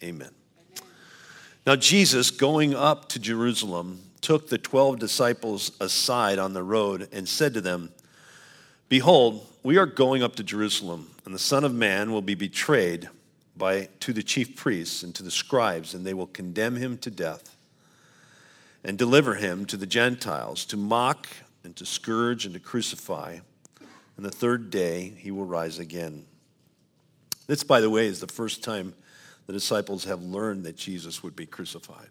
Amen. Now Jesus, going up to Jerusalem, took the 12 disciples aside on the road and said to them, "Behold, we are going up to Jerusalem, and the Son of Man will be betrayed to the chief priests and to the scribes, and they will condemn him to death and deliver him to the Gentiles to mock and to scourge and to crucify. And the third day he will rise again." This, by the way, is the first time the disciples have learned that Jesus would be crucified.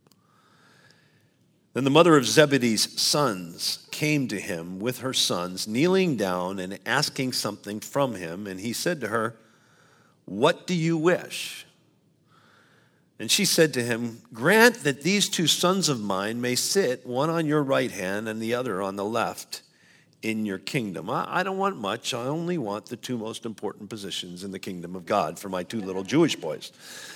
Then the mother of Zebedee's sons came to him with her sons, kneeling down and asking something from him. And he said to her, "What do you wish?" And she said to him, "Grant that these 2 sons of mine may sit, one on your right hand and the other on the left, in your kingdom." I don't want much. I only want the 2 most important positions in the kingdom of God for my 2 little Jewish boys.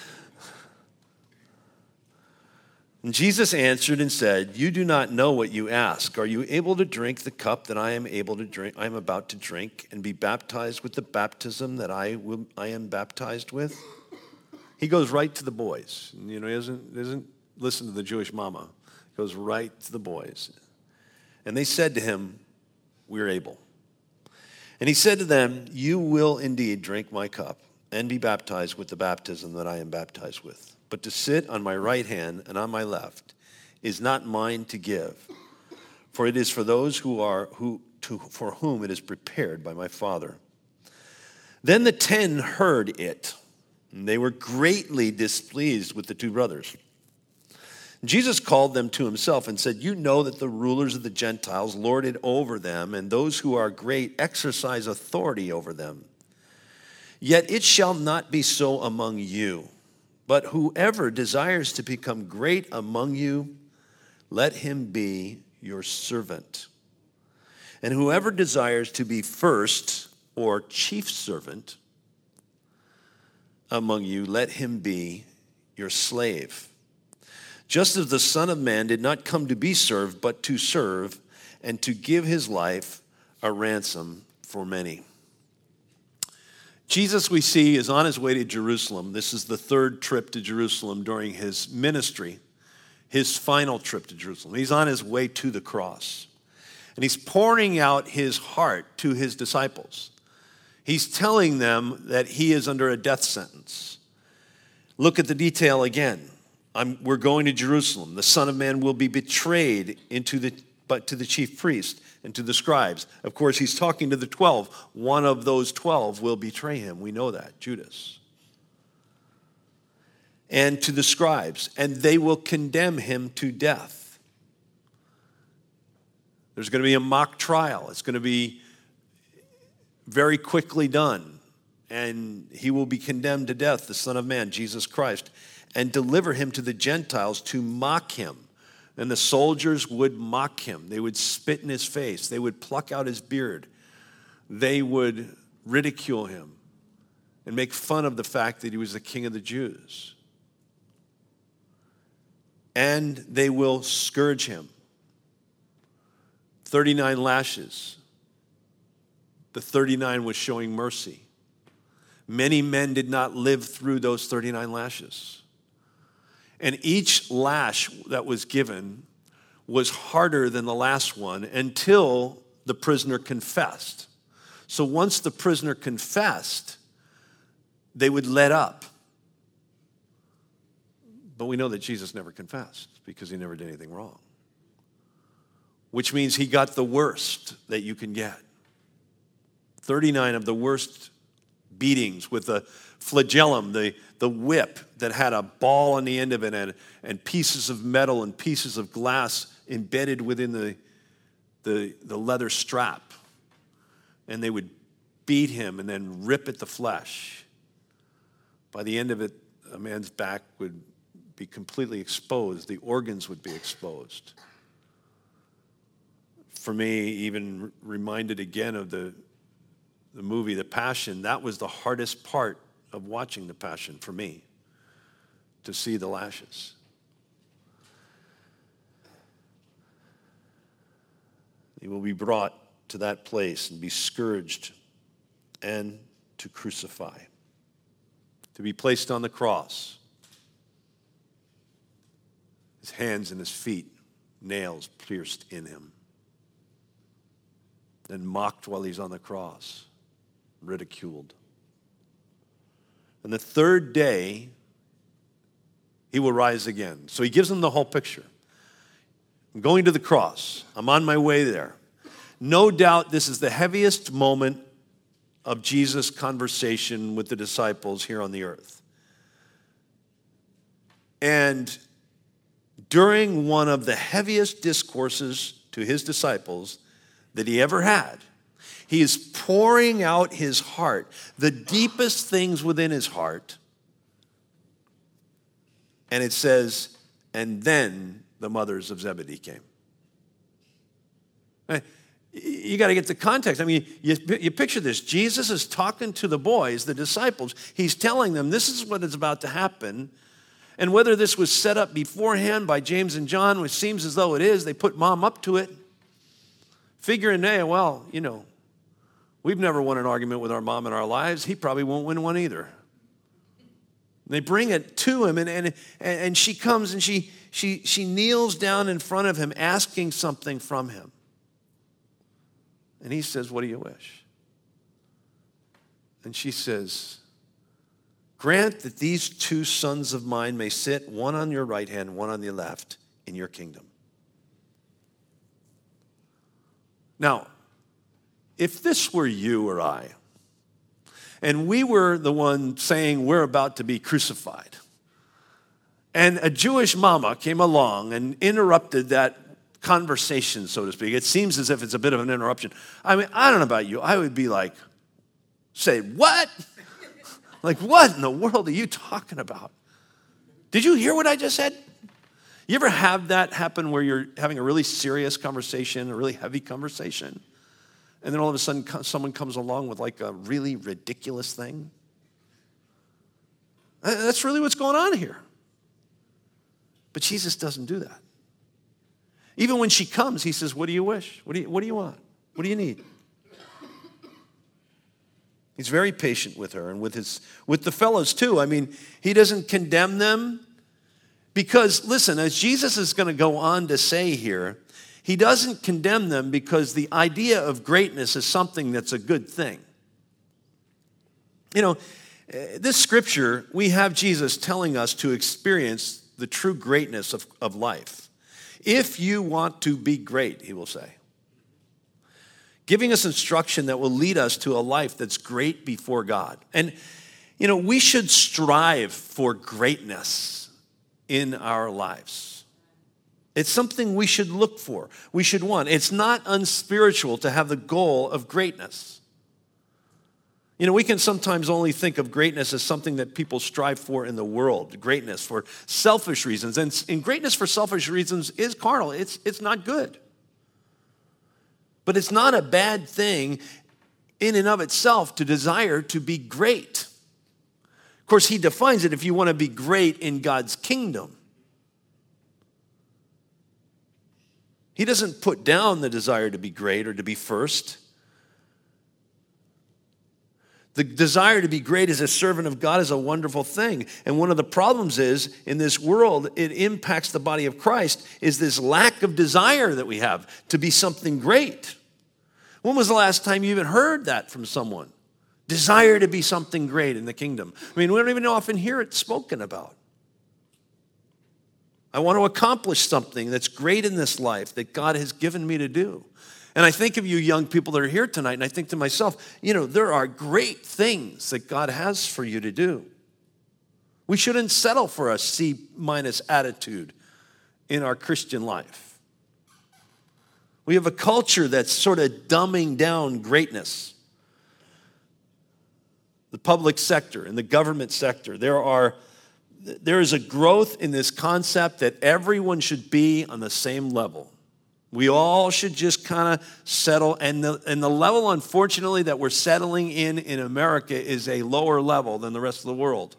And Jesus answered and said, "You do not know what you ask. Are you able to drink the cup that I am about to drink, and be baptized with the baptism that I am baptized with?" He goes right to the boys. He doesn't listen to the Jewish mama. He goes right to the boys. And they said to him, "We're able." And he said to them, "You will indeed drink my cup and be baptized with the baptism that I am baptized with. But to sit on my right hand and on my left is not mine to give, for it is for those for whom it is prepared by my Father." Then the 10 heard it, and they were greatly displeased with the 2 brothers. Jesus called them to himself and said, "You know that the rulers of the Gentiles lord it over them, and those who are great exercise authority over them. Yet it shall not be so among you. But whoever desires to become great among you, let him be your servant. And whoever desires to be first or chief servant among you, let him be your slave. Just as the Son of Man did not come to be served, but to serve, and to give his life a ransom for many." Jesus, we see, is on his way to Jerusalem. This is the 3rd trip to Jerusalem during his ministry, his final trip to Jerusalem. He's on his way to the cross. And he's pouring out his heart to his disciples. He's telling them that he is under a death sentence. Look at the detail again. We're going to Jerusalem. The Son of Man will be betrayed to the chief priest and to the scribes. Of course, he's talking to the 12. One of those 12 will betray him. We know that, Judas. And to the scribes. And they will condemn him to death. There's going to be a mock trial. It's going to be very quickly done. And he will be condemned to death, the Son of Man, Jesus Christ, and deliver him to the Gentiles to mock him. And the soldiers would mock him. They would spit in his face. They would pluck out his beard. They would ridicule him and make fun of the fact that he was the King of the Jews. And they will scourge him. 39 lashes. The 39 was showing mercy. Many men did not live through those 39 lashes. And each lash that was given was harder than the last one until the prisoner confessed. So once the prisoner confessed, they would let up. But we know that Jesus never confessed because he never did anything wrong. Which means he got the worst that you can get. 39 of the worst beatings with a flagellum, the whip that had a ball on the end of it and pieces of metal and pieces of glass embedded within the leather strap. And they would beat him and then rip at the flesh. By the end of it, a man's back would be completely exposed. The organs would be exposed. For me, even reminded again of the movie The Passion, that was the hardest part of watching The Passion for me, to see the lashes. He will be brought to that place and be scourged and to crucify, to be placed on the cross, his hands and his feet, nails pierced in him, and mocked while he's on the cross, ridiculed. And the third day, he will rise again. So he gives them the whole picture. I'm going to the cross. I'm on my way there. No doubt this is the heaviest moment of Jesus' conversation with the disciples here on the earth. And during one of the heaviest discourses to his disciples that he ever had, he is pouring out his heart, the deepest things within his heart. And it says, and then the mothers of Zebedee came. You got to get the context. I mean, you picture this. Jesus is talking to the boys, the disciples. He's telling them this is what is about to happen. And whether this was set up beforehand by James and John, which seems as though it is, they put mom up to it. Figuring, hey, well, we've never won an argument with our mom in our lives. He probably won't win one either. They bring it to him, and she comes and she kneels down in front of him, asking something from him. And he says, what do you wish? And she says, grant that these two sons of mine may sit, one on your right hand, one on the left, in your kingdom. Now, if this were you or I, and we were the one saying we're about to be crucified, and a Jewish mama came along and interrupted that conversation, so to speak. It seems as if it's a bit of an interruption. I mean, I don't know about you. I would be like, say, what? Like, what in the world are you talking about? Did you hear what I just said? You ever have that happen where you're having a really serious conversation, a really heavy conversation, and then all of a sudden someone comes along with like a really ridiculous thing? That's really what's going on here. But Jesus doesn't do that. Even when she comes, he says, what do you wish? What do you want? What do you need? He's very patient with her and with the fellows too. I mean, he doesn't condemn them because, listen, as Jesus is going to go on to say here, he doesn't condemn them because the idea of greatness is something that's a good thing. This scripture, we have Jesus telling us to experience the true greatness of life. If you want to be great, he will say. Giving us instruction that will lead us to a life that's great before God. And, we should strive for greatness in our lives. It's something we should look for. We should want. It's not unspiritual to have the goal of greatness. We can sometimes only think of greatness as something that people strive for in the world, greatness for selfish reasons. And greatness for selfish reasons is carnal. It's not good. But it's not a bad thing in and of itself to desire to be great. Of course, he defines it if you want to be great in God's kingdom. He doesn't put down the desire to be great or to be first. The desire to be great as a servant of God is a wonderful thing. And one of the problems is, in this world, it impacts the body of Christ, is this lack of desire that we have to be something great. When was the last time you even heard that from someone? Desire to be something great in the kingdom. I mean, we don't even often hear it spoken about. I want to accomplish something that's great in this life that God has given me to do. And I think of you young people that are here tonight, and I think to myself, there are great things that God has for you to do. We shouldn't settle for a C- attitude in our Christian life. We have a culture that's sort of dumbing down greatness. The public sector and the government sector, there is a growth in this concept that everyone should be on the same level. We all should just kind of settle. And the level, unfortunately, that we're settling in America is a lower level than the rest of the world.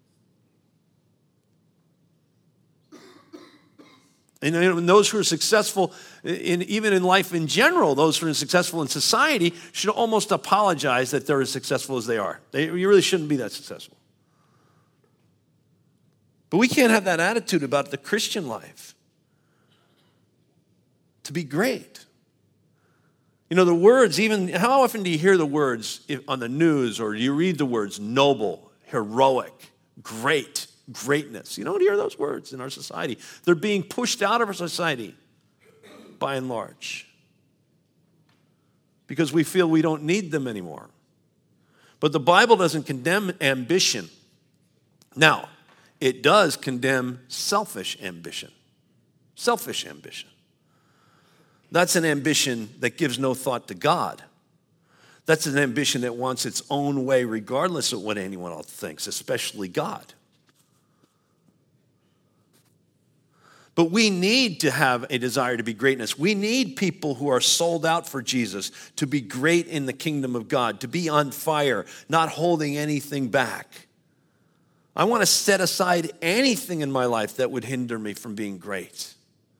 And those who are successful, even in life in general, those who are successful in society should almost apologize that they're as successful as they are. You really shouldn't be that successful. But we can't have that attitude about the Christian life. to be great. You know, the words, even, how often do you hear the words on the news, or you read the words noble, heroic, great, greatness? You don't hear those words in our society. They're being pushed out of our society, by and large, because we feel we don't need them anymore. But the Bible doesn't condemn ambition. Now, it does condemn selfish ambition. Selfish ambition. That's an ambition that gives no thought to God. That's an ambition that wants its own way regardless of what anyone else thinks, especially God. But we need to have a desire to be greatness. We need people who are sold out for Jesus to be great in the kingdom of God, to be on fire, not holding anything back. I want to set aside anything in my life that would hinder me from being great.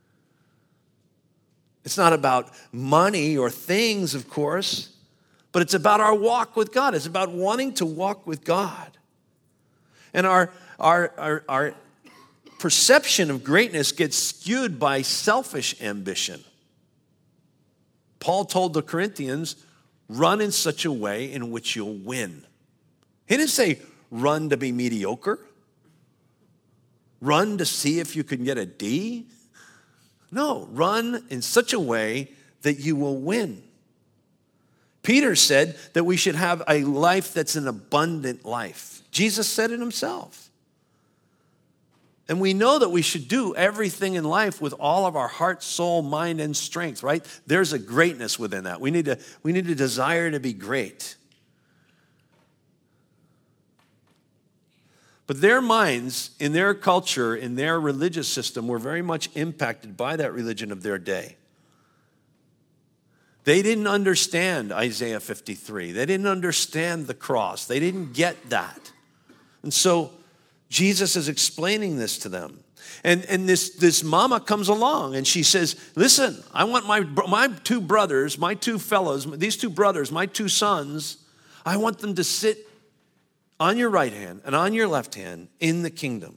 It's not about money or things, of course, but it's about our walk with God. It's about wanting to walk with God. And our perception of greatness gets skewed by selfish ambition. Paul told the Corinthians, run in such a way in which you'll win. He didn't say run to be mediocre. Run to see if you can get a D. No, run in such a way that you will win. Peter said that we should have a life that's an abundant life. Jesus said it himself. And we know that we should do everything in life with all of our heart, soul, mind, and strength, right? There's a greatness within that. We need a desire to be great. But their minds, in their culture, in their religious system, were very much impacted by that religion of their day. They didn't understand Isaiah 53. They didn't understand the cross. They didn't get that. And so Jesus is explaining this to them. And this mama comes along and she says, listen, I want my two brothers, my two fellows, these two brothers, my two sons, I want them to sit on your right hand and on your left hand in the kingdom.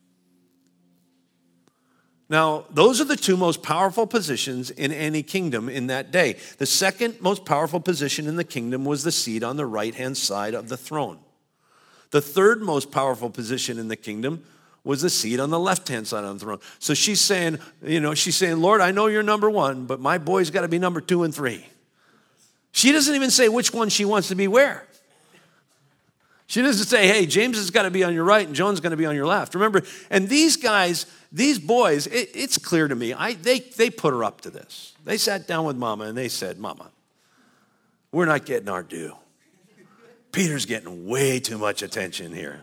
Now, those are the two most powerful positions in any kingdom in that day. The second most powerful position in the kingdom was the seat on the right-hand side of the throne. The third most powerful position in the kingdom was the seat on the left-hand side of the throne. So she's saying, Lord, I know you're number one, but my boy's got to be number 2 and 3. She doesn't even say which one she wants to be where. She doesn't say, hey, James has got to be on your right and John's going to be on your left. Remember, and these guys, these boys, it's clear to me, they put her up to this. They sat down with Mama and they said, Mama, we're not getting our due. Peter's getting way too much attention here.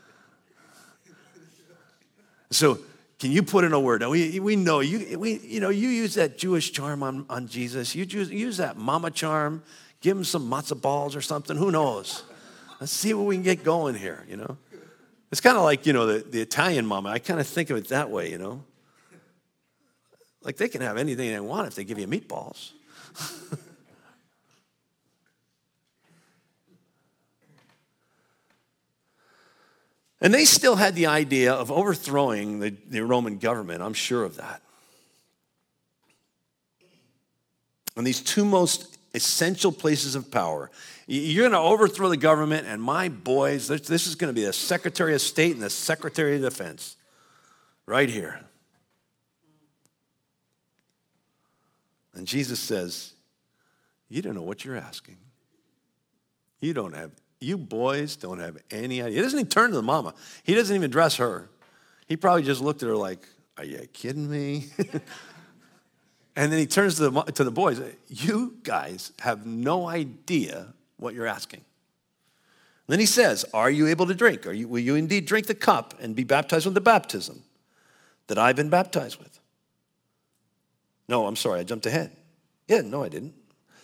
So can you put in a word? Now, we know you use that Jewish charm on Jesus. You use that mama charm. Give him some matzo balls or something. Who knows? Let's see what we can get going here, It's kind of like, the Italian mama. I kind of think of it that way, Like they can have anything they want if they give you meatballs. And they still had the idea of overthrowing the Roman government. I'm sure of that. And these two most essential places of power. You're going to overthrow the government, and my boys, this is going to be the Secretary of State and the Secretary of Defense. Right here. And Jesus says, you don't know what you're asking. You boys don't have any idea. He doesn't even turn to the mama. He doesn't even address her. He probably just looked at her like, are you kidding me? And then he turns to the boys. You guys have no idea what you're asking. And then he says, are you able to drink? Will you indeed drink the cup and be baptized with the baptism that I've been baptized with? No, I'm sorry, I jumped ahead. Yeah, no, I didn't.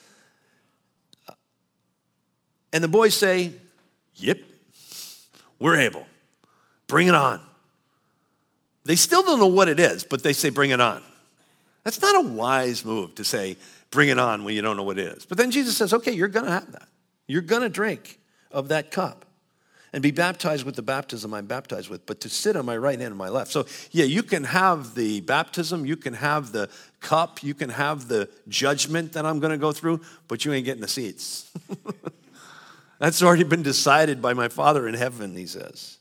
And the boys say, yep, we're able. Bring it on. They still don't know what it is, but they say, bring it on. That's not a wise move to say, bring it on when you don't know what it is. But then Jesus says, okay, you're going to have that. You're going to drink of that cup. and be baptized with the baptism I'm baptized with, but to sit on my right hand and my left. So, yeah, you can have the baptism, you can have the cup, you can have the judgment that I'm going to go through, but you ain't getting the seats. That's already been decided by my Father in heaven, he says.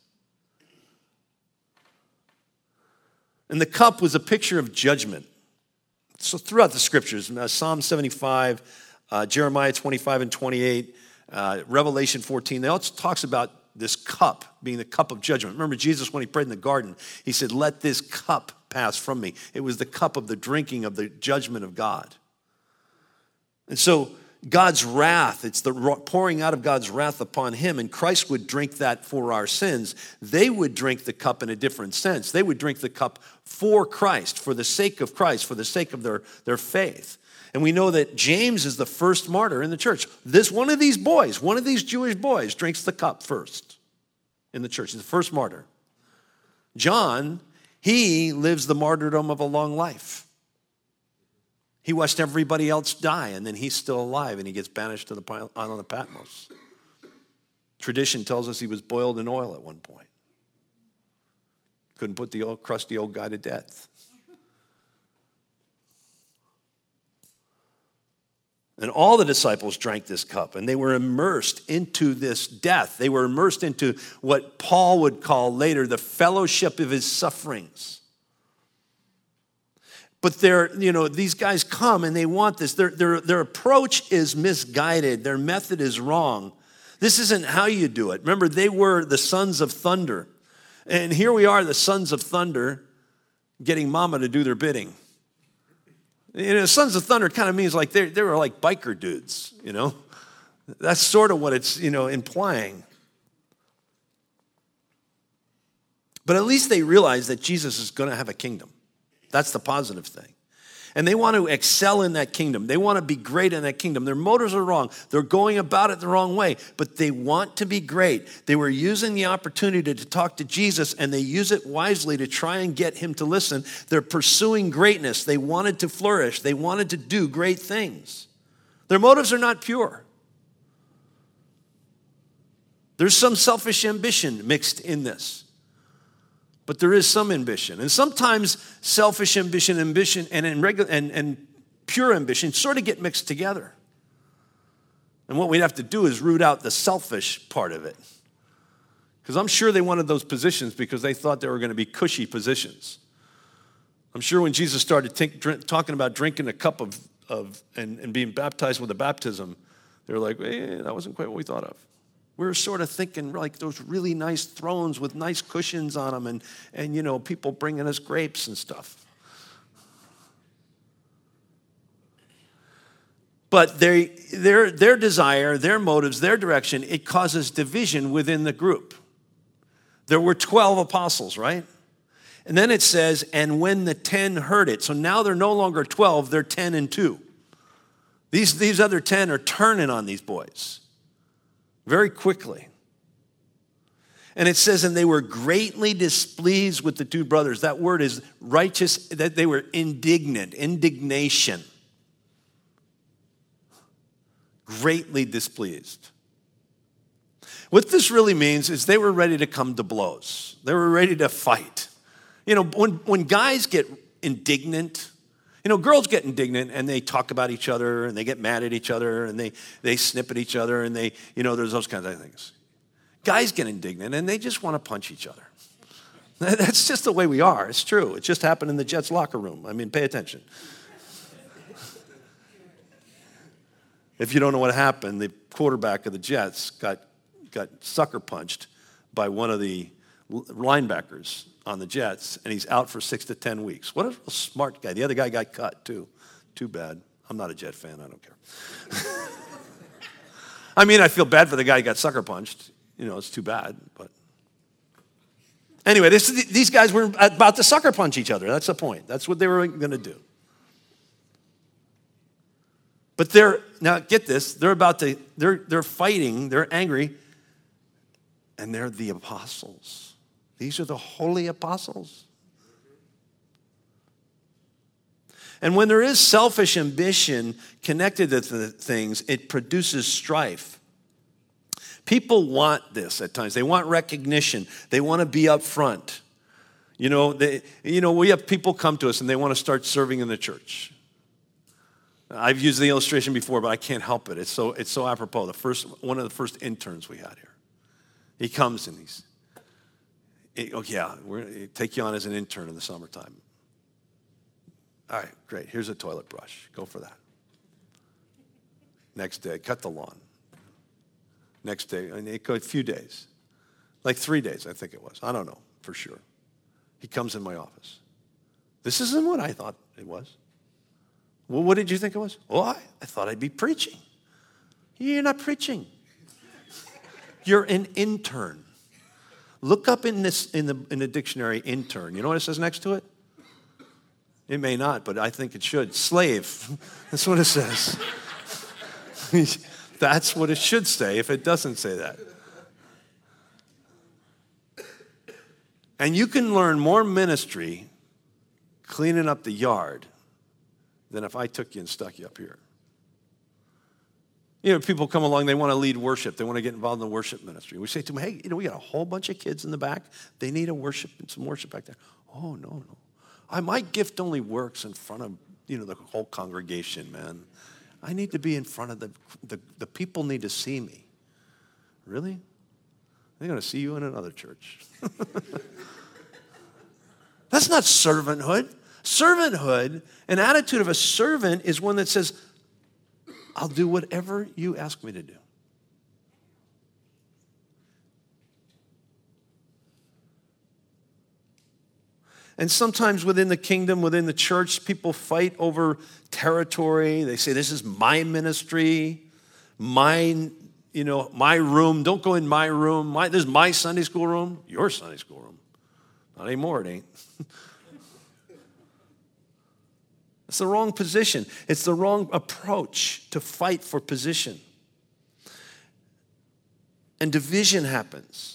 And the cup was a picture of judgment. So throughout the scriptures, Psalm 75, Jeremiah 25 and 28, Revelation 14, they all talks about this cup being the cup of judgment. Remember Jesus, when he prayed in the garden, he said, let this cup pass from me. It was the cup of the drinking of the judgment of God. And so God's wrath, it's the pouring out of God's wrath upon him, and Christ would drink that for our sins. They would drink the cup in a different sense. They would drink the cup for Christ, for the sake of Christ, for the sake of their faith. And we know that James is the first martyr in the church. One of these Jewish boys, drinks the cup first in the church. He's the first martyr. John, he lives the martyrdom of a long life. He watched everybody else die, and then he's still alive, and he gets banished to the island of Patmos. Tradition tells us he was boiled in oil at one point. Couldn't put the crusty old guy to death. And all the disciples drank this cup, and they were immersed into this death. They were immersed into what Paul would call later the fellowship of his sufferings. But these guys come and they want this. Their approach is misguided. Their method is wrong. This isn't how you do it. Remember, they were the sons of thunder. And here we are, the sons of thunder, getting mama to do their bidding. Sons of thunder kind of means like they were like biker dudes, That's sort of what it's, implying. But at least they realize that Jesus is going to have a kingdom. That's the positive thing. And they want to excel in that kingdom. They want to be great in that kingdom. Their motives are wrong. They're going about it the wrong way, but they want to be great. They were using the opportunity to talk to Jesus, and they use it wisely to try and get him to listen. They're pursuing greatness. They wanted to flourish. They wanted to do great things. Their motives are not pure. There's some selfish ambition mixed in this. But there is some ambition. And sometimes selfish ambition and pure ambition sort of get mixed together. And what we'd have to do is root out the selfish part of it. Because I'm sure they wanted those positions because they thought they were going to be cushy positions. I'm sure when Jesus started talking about drinking a cup and being baptized with a baptism, they were like, that wasn't quite what we thought of. We were sort of thinking like those really nice thrones with nice cushions on them and people bringing us grapes and stuff. But their desire, their motives, their direction, it causes division within the group. There were 12 apostles, right? And then it says, and when the 10 heard it. So now they're no longer 12, they're 10 and 2. These other 10 are turning on these boys. Very quickly. And it says, and they were greatly displeased with the two brothers. That word is righteous, that they were indignation. Greatly displeased. What this really means is they were ready to come to blows. They were ready to fight. When guys get indignant, girls get indignant and they talk about each other and they get mad at each other and they snip at each other and there's those kinds of things. Guys get indignant and they just want to punch each other. That's just the way we are. It's true. It just happened in the Jets locker room. Pay attention. If you don't know what happened, the quarterback of the Jets got sucker punched by one of the linebackers on the Jets, and he's out for 6 to 10 weeks. What a smart guy. The other guy got cut, too. Too bad. I'm not a Jet fan. I don't care. I feel bad for the guy who got sucker punched. It's too bad. But anyway, these guys were about to sucker punch each other. That's the point. That's what they were going to do. But now get this, they're fighting, they're angry, and they're the apostles. These are the holy apostles. And when there is selfish ambition connected to the things, it produces strife. People want this at times. They want recognition. They want to be up front. We have people come to us and they want to start serving in the church. I've used the illustration before, but I can't help it. It's so apropos. One of the first interns we had here, he comes and we're going to take you on as an intern in the summertime. All right, great. Here's a toilet brush. Go for that. Next day, cut the lawn. Next day, a few days, like 3 days, I think it was. I don't know for sure. He comes in my office. This isn't what I thought it was. Well, what did you think it was? Well, I thought I'd be preaching. You're not preaching. You're an intern. Look up in the dictionary, intern. You know what it says next to it? It may not, but I think it should. Slave. That's what it says. That's what it should say if it doesn't say that. And you can learn more ministry cleaning up the yard than if I took you and stuck you up here. People come along, they want to lead worship. They want to get involved in the worship ministry. We say to them, hey, we got a whole bunch of kids in the back. They need some worship back there. Oh, no. My gift only works in front of, the whole congregation, man. I need to be in front of the people need to see me. Really? They're going to see you in another church. That's not servanthood. Servanthood, an attitude of a servant is one that says, I'll do whatever you ask me to do. And sometimes within the kingdom, within the church, people fight over territory. They say, this is my ministry, my room. Don't go in my room. This is my Sunday school room. Your Sunday school room. Not anymore, it ain't. It's the wrong position. It's the wrong approach to fight for position. And division happens.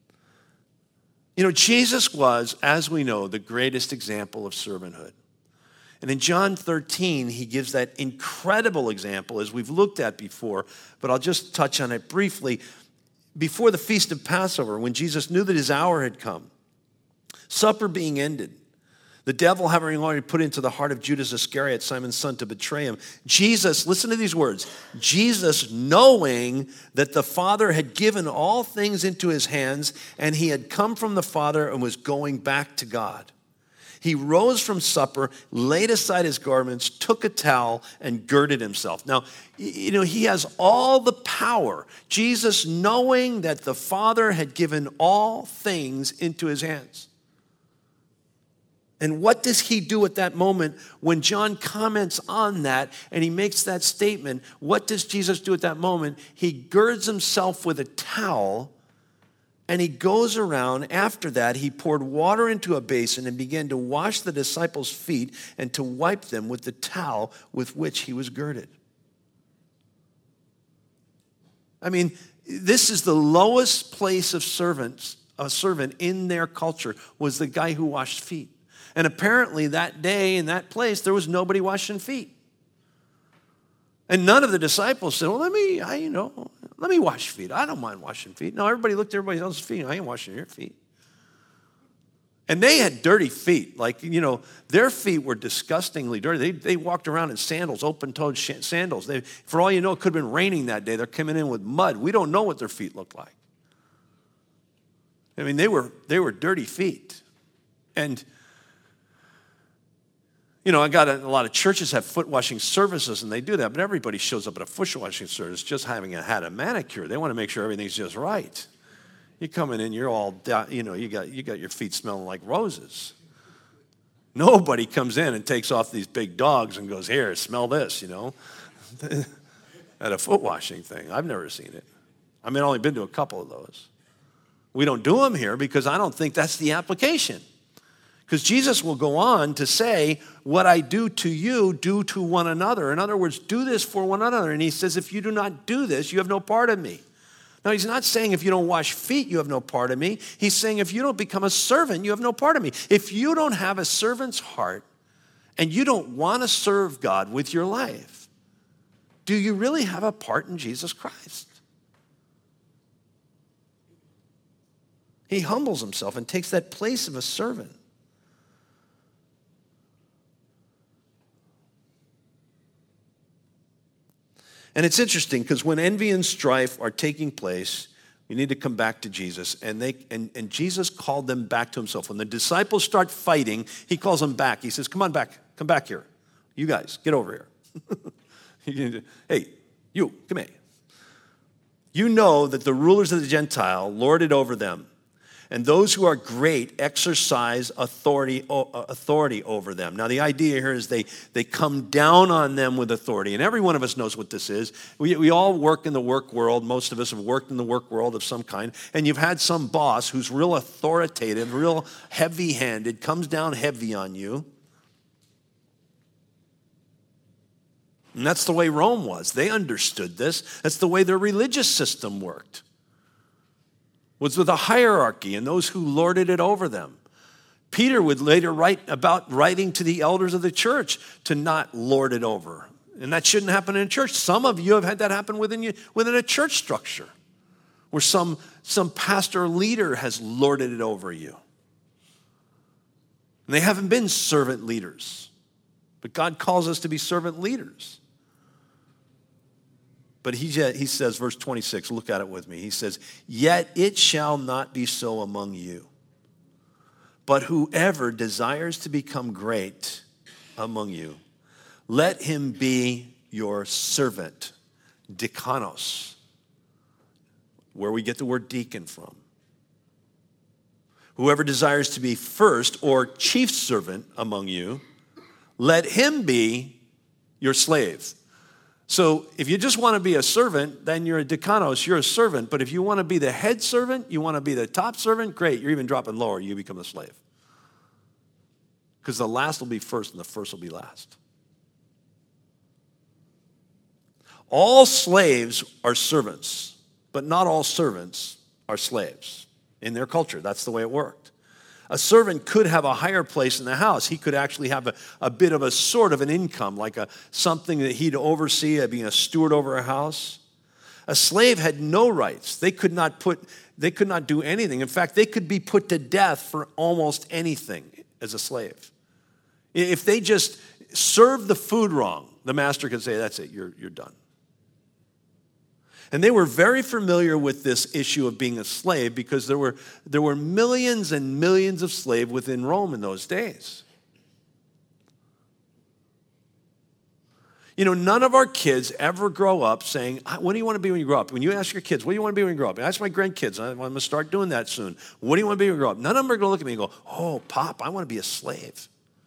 Jesus was, as we know, the greatest example of servanthood. And in John 13, he gives that incredible example, as we've looked at before, but I'll just touch on it briefly. Before the feast of Passover, when Jesus knew that his hour had come, supper being ended, the devil having already put into the heart of Judas Iscariot, Simon's son, to betray him, Jesus, listen to these words, Jesus, knowing that the Father had given all things into his hands, and he had come from the Father and was going back to God. He rose from supper, laid aside his garments, took a towel, and girded himself. Now, he has all the power. Jesus, knowing that the Father had given all things into his hands. And what does he do at that moment when John comments on that and he makes that statement? What does Jesus do at that moment? He girds himself with a towel and he goes around. After that, he poured water into a basin and began to wash the disciples' feet and to wipe them with the towel with which he was girded. I mean, this is the lowest place of servants. A servant in their culture was the guy who washed feet. And apparently that day in that place, there was nobody washing feet. And none of the disciples said, well, let me wash feet. I don't mind washing feet. No, everybody looked at everybody else's feet. I ain't washing your feet. And they had dirty feet. Their feet were disgustingly dirty. They walked around in sandals, open-toed sandals. For all you know, it could have been raining that day. They're coming in with mud. We don't know what their feet looked like. I mean, they were dirty feet. And I got a lot of churches have foot washing services, and they do that, but everybody shows up at a foot washing service just having had a manicure. They want to make sure everything's just right. You're coming in, you're all, you got your feet smelling like roses. Nobody comes in and takes off these big dogs and goes, here, smell this, at a foot washing thing. I've never seen it. I've only been to a couple of those. We don't do them here because I don't think that's the application. Because Jesus will go on to say, what I do to you, do to one another. In other words, do this for one another. And he says, if you do not do this, you have no part of me. Now, he's not saying if you don't wash feet, you have no part of me. He's saying if you don't become a servant, you have no part of me. If you don't have a servant's heart and you don't want to serve God with your life, do you really have a part in Jesus Christ? He humbles himself and takes that place of a servant. And it's interesting because when envy and strife are taking place, you need to come back to Jesus. And Jesus called them back to himself. When the disciples start fighting, he calls them back. He says, come on back. Come back here. You guys, get over here. Hey, you, come here. You know that the rulers of the Gentile lord it over them, and those who are great exercise authority over them. Now, the idea here is they come down on them with authority, and every one of us knows what this is. We all work in the work world. Most of us have worked in the work world of some kind, and you've had some boss who's real authoritative, real heavy-handed, comes down heavy on you. And that's the way Rome was. They understood this. That's the way their religious system worked. Was with a hierarchy and those who lorded it over them. Peter would later write about writing to the elders of the church to not lord it over. And that shouldn't happen in a church. Some of you have had that happen within a church structure where some pastor or leader has lorded it over you. And they haven't been servant leaders. But God calls us to be servant leaders. But he says, verse 26, look at it with me. He says, yet it shall not be so among you. But whoever desires to become great among you, let him be your servant, diakonos, where we get the word deacon from. Whoever desires to be first or chief servant among you, let him be your slave. So if you just want to be a servant, then you're a diakonos, you're a servant. But if you want to be the head servant, you want to be the top servant, great, you're even dropping lower, you become a slave. Because the last will be first and the first will be last. All slaves are servants, but not all servants are slaves. In their culture, that's the way it worked. A servant could have a higher place in the house. He could actually have a bit of a sort of an income, like something that he'd oversee, being a steward over a house. A slave had no rights. They could not do anything. In fact, they could be put to death for almost anything as a slave. If they just served the food wrong, the master could say, that's it, you're done. And they were very familiar with this issue of being a slave because there were millions and millions of slaves within Rome in those days. You know, none of our kids ever grow up saying, what do you want to be when you grow up? When you ask your kids, what do you want to be when you grow up? I ask my grandkids, I'm going to start doing that soon. What do you want to be when you grow up? None of them are going to look at me and go, oh, Pop, I want to be a slave.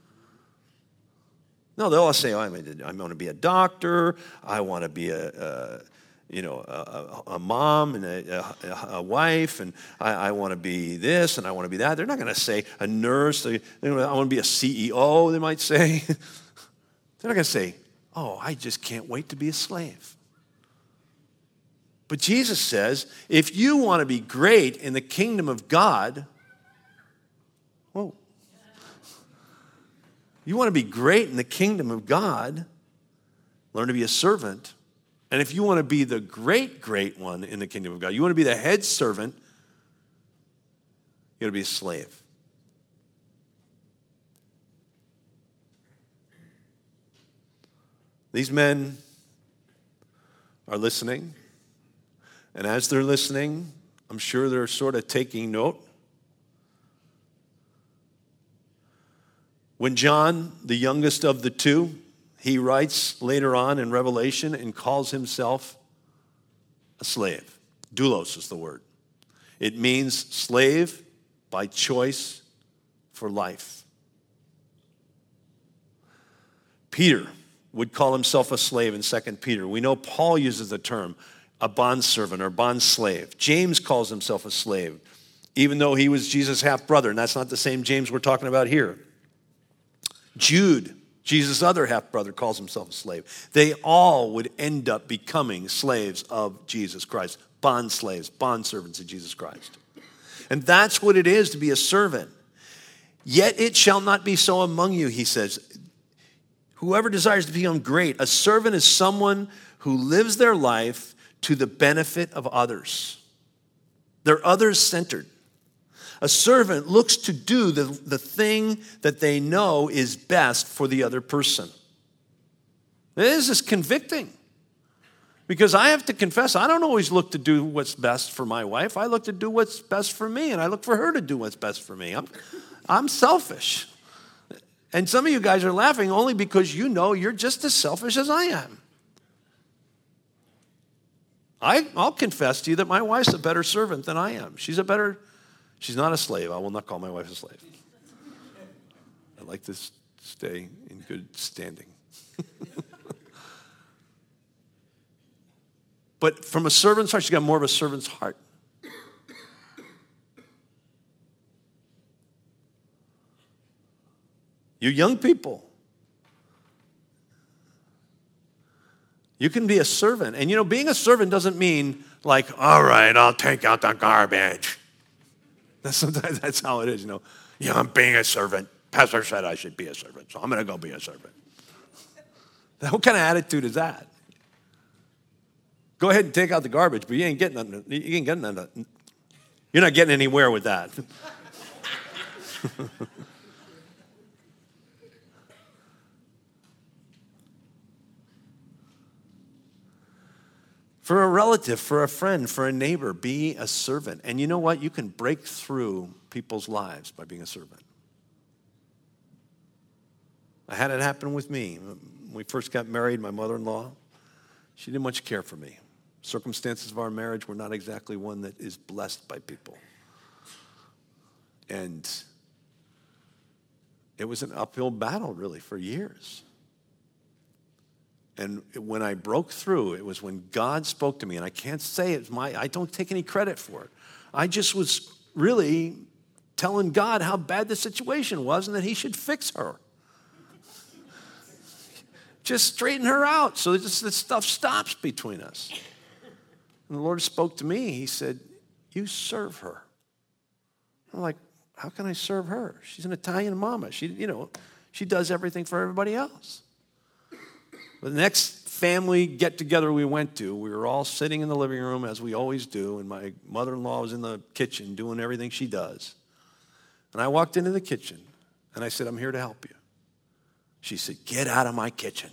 No, they'll all say, oh, I'm going to be a doctor. I want to be a mom and a wife, and I want to be this, and I want to be that. They're not going to say a nurse. I want to be a CEO, they might say. They're not going to say, oh, I just can't wait to be a slave. But Jesus says, if you want to be great in the kingdom of God, you want to be great in the kingdom of God, learn to be a servant. And if you want to be the great one in the kingdom of God, you want to be the head servant, you got to be a slave. These men are listening. And as they're listening, I'm sure they're sort of taking note. When John, the youngest of the two, he writes later on in Revelation and calls himself a slave. Doulos is the word. It means slave by choice for life. Peter would call himself a slave in 2 Peter. We know Paul uses the term a bondservant or bondslave. James calls himself a slave, even though he was Jesus' half-brother, and that's not the same James we're talking about here. Jude, Jesus' other half-brother, calls himself a slave. They all would end up becoming slaves of Jesus Christ, bond slaves, bond servants of Jesus Christ. And that's what it is to be a servant. Yet it shall not be so among you, he says. Whoever desires to become great, a servant is someone who lives their life to the benefit of others. They're others-centered. A servant looks to do the thing that they know is best for the other person. This is convicting. Because I have to confess, I don't always look to do what's best for my wife. I look to do what's best for me, and I look for her to do what's best for me. I'm selfish. And some of you guys are laughing only because you know you're just as selfish as I am. I'll confess to you that my wife's a better servant than I am. She's not a slave. I will not call my wife a slave. I like to stay in good standing. But from a servant's heart, she's got more of a servant's heart. You young people, you can be a servant. And being a servant doesn't mean like, all right, I'll take out the garbage. Sometimes that's how it is, Yeah, I'm being a servant. Pastor said I should be a servant, so I'm going to go be a servant. What kind of attitude is that? Go ahead and take out the garbage, but you ain't getting nothing. You're not getting anywhere with that. For a relative, for a friend, for a neighbor, be a servant. And you know what? You can break through people's lives by being a servant. I had it happen with me. When we first got married, my mother-in-law, she didn't much care for me. Circumstances of our marriage were not exactly one that is blessed by people. And it was an uphill battle, really, for years. And when I broke through, it was when God spoke to me. And I can't say I don't take any credit for it. I just was really telling God how bad the situation was and that he should fix her. Just straighten her out so that this stuff stops between us. And the Lord spoke to me. He said, you serve her. I'm like, how can I serve her? She's an Italian mama. She does everything for everybody else. The next family get-together we went to, we were all sitting in the living room, as we always do, and my mother-in-law was in the kitchen doing everything she does. And I walked into the kitchen, and I said, I'm here to help you. She said, get out of my kitchen.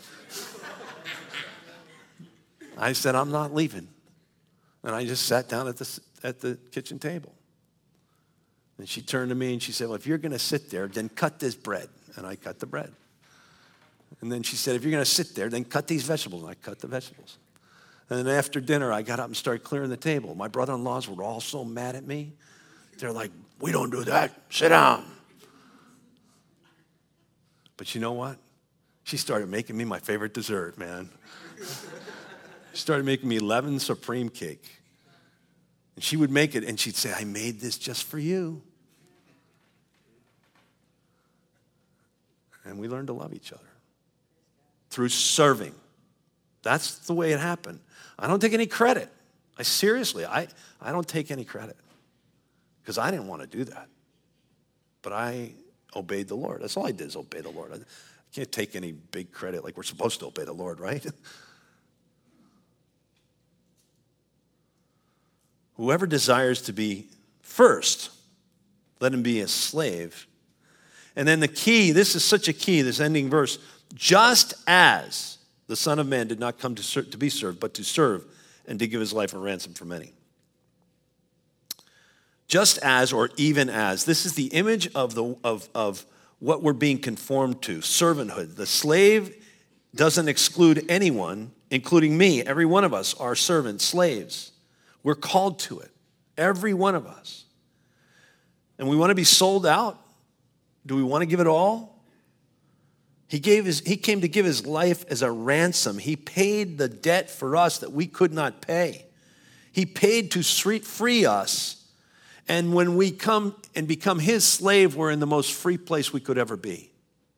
I said, I'm not leaving. And I just sat down at the kitchen table. And she turned to me and she said, well, if you're going to sit there, then cut this bread. And I cut the bread. And then she said, if you're going to sit there, then cut these vegetables. And I cut the vegetables. And then after dinner, I got up and started clearing the table. My brother-in-laws were all so mad at me. They're like, we don't do that. Sit down. But you know what? She started making me my favorite dessert, man. She started making me lemon supreme cake. And she would make it, and she'd say, I made this just for you. And we learned to love each other through serving. That's the way it happened. I don't take any credit. I don't take any credit because I didn't want to do that. But I obeyed the Lord. That's all I did is obey the Lord. I can't take any big credit like we're supposed to obey the Lord, right? Whoever desires to be first, let him be a slave. And then the key, this is such a key, this ending verse, just as the Son of Man did not come to be served, but to serve and to give his life a ransom for many. Just as, or even as, this is the image of what we're being conformed to, servanthood. The slave doesn't exclude anyone, including me. Every one of us are servants, slaves. We're called to it, every one of us. And we want to be sold out. Do we want to give it all? He came to give his life as a ransom. He paid the debt for us that we could not pay. He paid to free us. And when we come and become his slave, we're in the most free place we could ever be.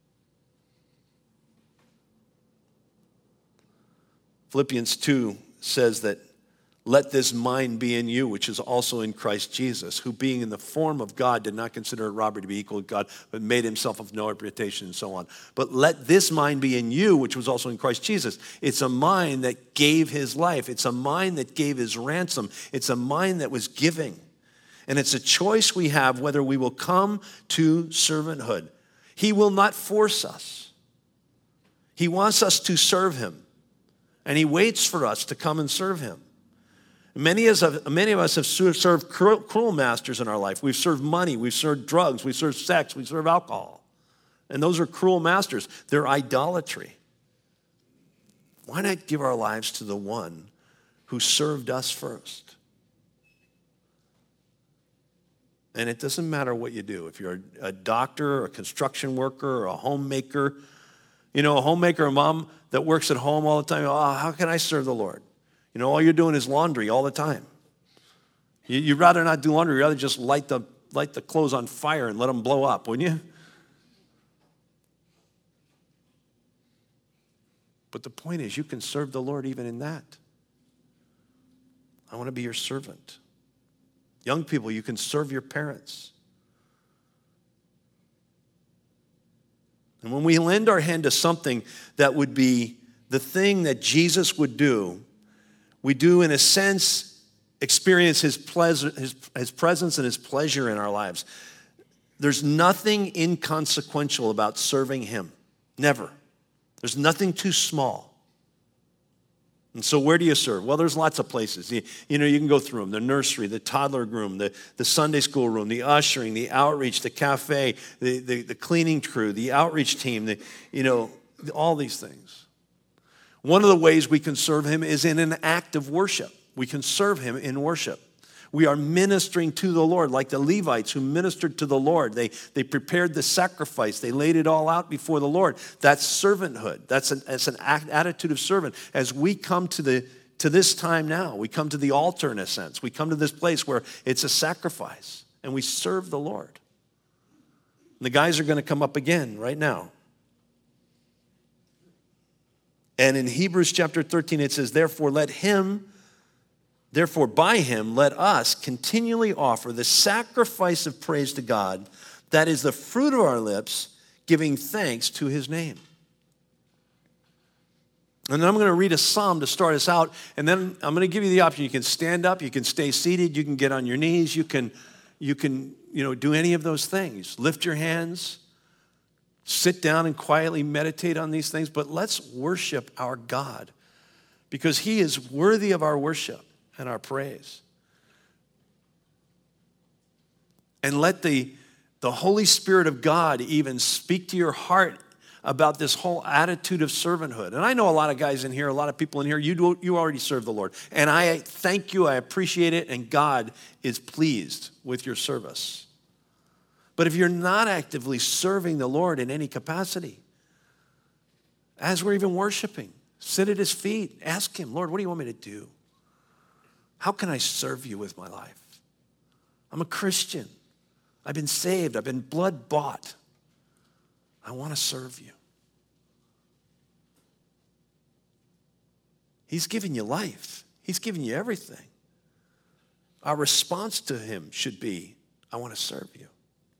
Philippians 2 says that, let this mind be in you, which is also in Christ Jesus, who being in the form of God did not consider it robbery to be equal with God, but made himself of no reputation and so on. But let this mind be in you, which was also in Christ Jesus. It's a mind that gave his life. It's a mind that gave his ransom. It's a mind that was giving. And it's a choice we have whether we will come to servanthood. He will not force us. He wants us to serve him. And he waits for us to come and serve him. Many of us have served cruel masters in our life. We've served money, we've served drugs, we've served sex, we've served alcohol. And those are cruel masters. They're idolatry. Why not give our lives to the one who served us first? And it doesn't matter what you do. If you're a doctor, or a construction worker, or a homemaker, a homemaker, a mom that works at home all the time, how can I serve the Lord? All you're doing is laundry all the time. You'd rather not do laundry. You'd rather just light the clothes on fire and let them blow up, wouldn't you? But the point is, you can serve the Lord even in that. I want to be your servant. Young people, you can serve your parents. And when we lend our hand to something that would be the thing that Jesus would do, we do, in a sense, experience his presence and his pleasure in our lives. There's nothing inconsequential about serving him. Never. There's nothing too small. And so where do you serve? Well, there's lots of places. You can go through them. The nursery, the toddler room, the Sunday school room, the ushering, the outreach, the cafe, the cleaning crew, the outreach team, all these things. One of the ways we can serve him is in an act of worship. We can serve him in worship. We are ministering to the Lord, like the Levites who ministered to the Lord. They prepared the sacrifice. They laid it all out before the Lord. That's servanthood. That's an attitude of servant. As we come to this time now, we come to the altar in a sense. We come to this place where it's a sacrifice, and we serve the Lord. And the guys are going to come up again right now. And in Hebrews chapter 13, it says, Therefore by him, let us continually offer the sacrifice of praise to God, that is the fruit of our lips, giving thanks to his name. And then I'm going to read a psalm to start us out, and then I'm going to give you the option. You can stand up, you can stay seated, you can get on your knees, you can do any of those things. Lift your hands, sit down and quietly meditate on these things, but let's worship our God, because he is worthy of our worship and our praise. And let the Holy Spirit of God even speak to your heart about this whole attitude of servanthood. And I know a lot of guys in here, a lot of people in here, you already serve the Lord. And I thank you, I appreciate it, and God is pleased with your service. But if you're not actively serving the Lord in any capacity, as we're even worshiping, sit at his feet, ask him, Lord, what do you want me to do? How can I serve you with my life? I'm a Christian. I've been saved. I've been blood bought. I want to serve you. He's given you life. He's given you everything. Our response to him should be, I want to serve you.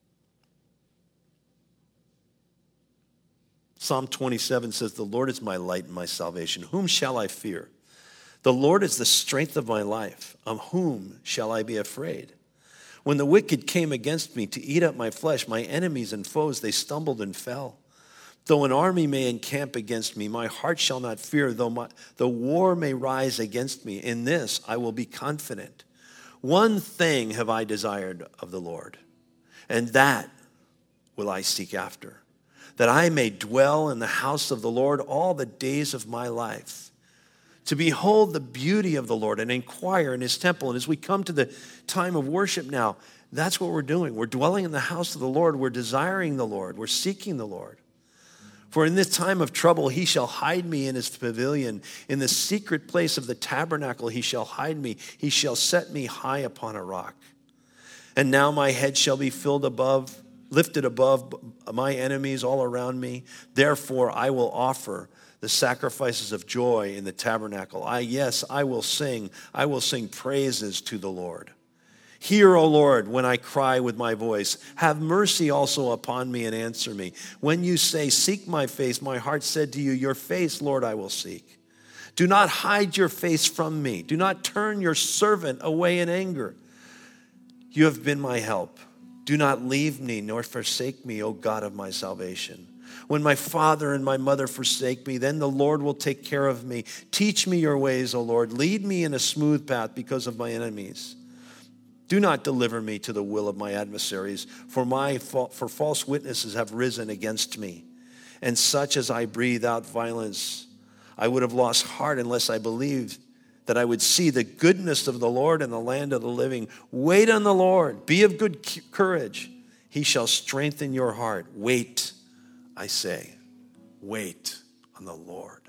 Psalm 27 says, The Lord is my light and my salvation. Whom shall I fear? The Lord is the strength of my life. Of whom shall I be afraid? When the wicked came against me to eat up my flesh, my enemies and foes, they stumbled and fell. Though an army may encamp against me, my heart shall not fear. Though the war may rise against me, in this I will be confident. One thing have I desired of the Lord, and that will I seek after, that I may dwell in the house of the Lord all the days of my life, to behold the beauty of the Lord and inquire in his temple. And as we come to the time of worship now, that's what we're doing. We're dwelling in the house of the Lord. We're desiring the Lord. We're seeking the Lord. For in this time of trouble, he shall hide me in his pavilion. In the secret place of the tabernacle, he shall hide me. He shall set me high upon a rock. And now my head shall be lifted above my enemies all around me. Therefore, I will offer the sacrifices of joy in the tabernacle. I will sing. I will sing praises to the Lord. Hear, O Lord, when I cry with my voice. Have mercy also upon me and answer me. When you say, seek my face, my heart said to you, your face, Lord, I will seek. Do not hide your face from me. Do not turn your servant away in anger. You have been my help. Do not leave me nor forsake me, O God of my salvation. When my father and my mother forsake me, then the Lord will take care of me. Teach me your ways, O Lord. Lead me in a smooth path because of my enemies. Do not deliver me to the will of my adversaries, for false witnesses have risen against me, and such as I breathe out violence. I would have lost heart unless I believed that I would see the goodness of the Lord in the land of the living. Wait on the Lord. Be of good courage. He shall strengthen your heart. Wait, I say, wait on the Lord.